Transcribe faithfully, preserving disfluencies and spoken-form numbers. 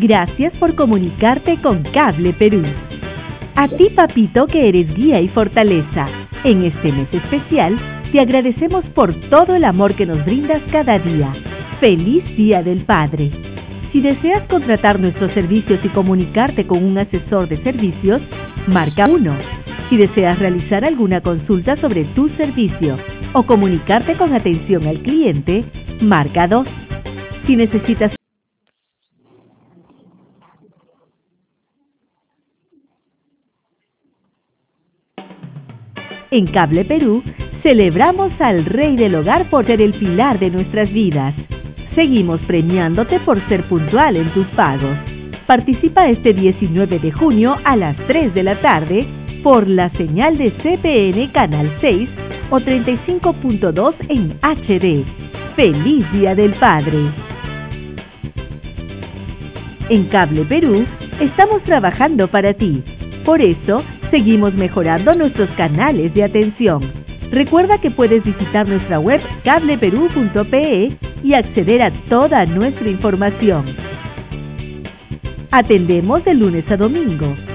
Gracias por comunicarte con Cable Perú. A ti, papito, que eres guía y fortaleza. En este mes especial, te agradecemos por todo el amor que nos brindas cada día. ¡Feliz Día del Padre! Si deseas contratar nuestros servicios y comunicarte con un asesor de servicios, marca uno. Si deseas realizar alguna consulta sobre tu servicio o comunicarte con atención al cliente, marca dos. Si necesitas En Cable Perú, celebramos al Rey del Hogar por ser el pilar de nuestras vidas. Seguimos premiándote por ser puntual en tus pagos. Participa este diecinueve de junio a las tres de la tarde por la señal de C P N Canal seis o treinta y cinco punto dos en H D. ¡Feliz Día del Padre! En Cable Perú, estamos trabajando para ti. Por eso, seguimos mejorando nuestros canales de atención. Recuerda que puedes visitar nuestra web cable perú punto pe y acceder a toda nuestra información. Atendemos de lunes a domingo.